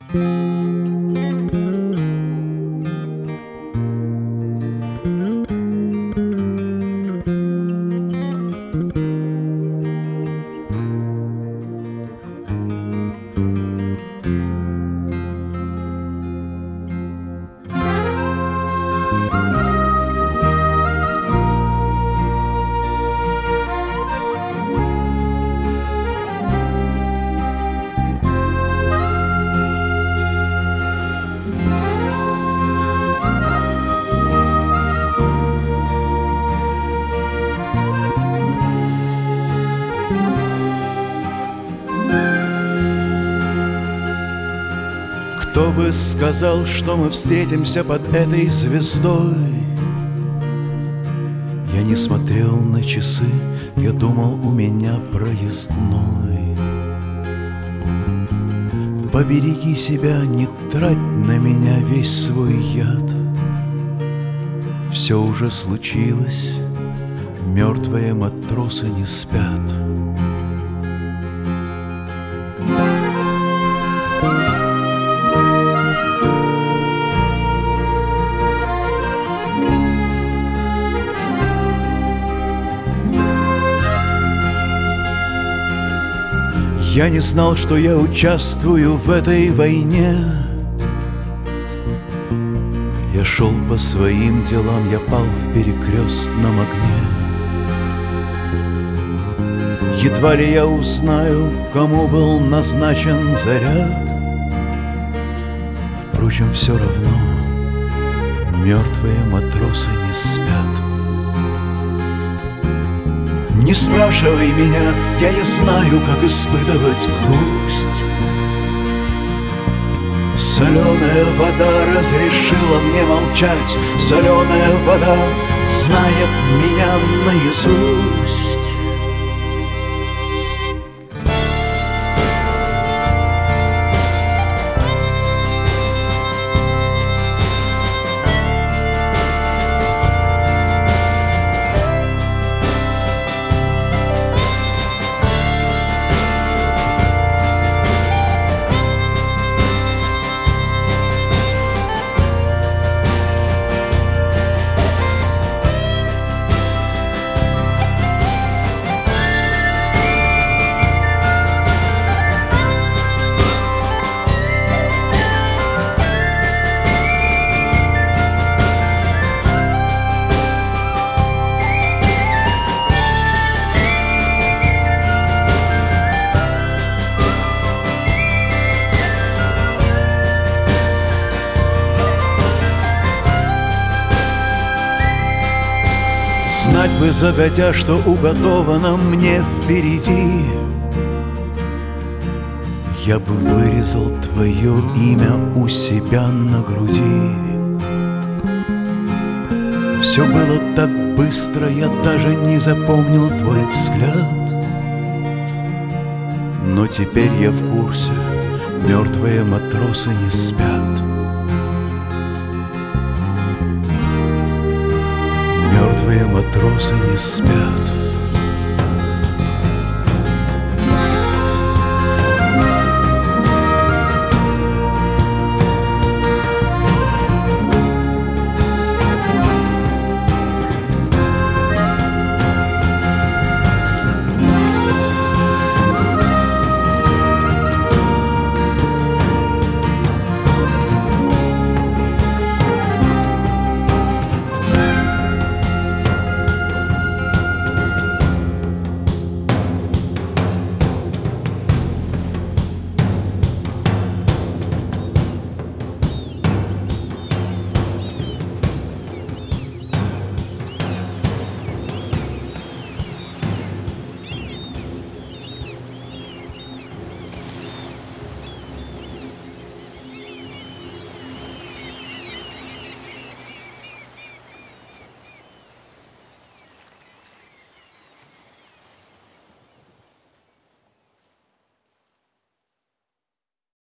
Кто бы сказал, что мы встретимся под этой звездой? Я не смотрел на часы, я думал, у меня проездной. Побереги себя, не трать на меня весь свой яд. Все уже случилось, мертвые матросы не спят. Я не знал, что я участвую в этой войне. Я шел по своим делам, я пал в перекрестном огне. Едва ли я узнаю, кому был назначен заряд. Впрочем, все равно мертвые матросы не спят. Не спрашивай меня, я не знаю, как испытывать грусть. Соленая вода разрешила мне молчать. Соленая вода знает меня наизусть. Знать бы загодя, что уготовано мне впереди. Я бы вырезал твое имя у себя на груди. Все было так быстро, я даже не запомнил твой взгляд. Но теперь я в курсе, мертвые матросы не спят. Мертвые матросы не спят.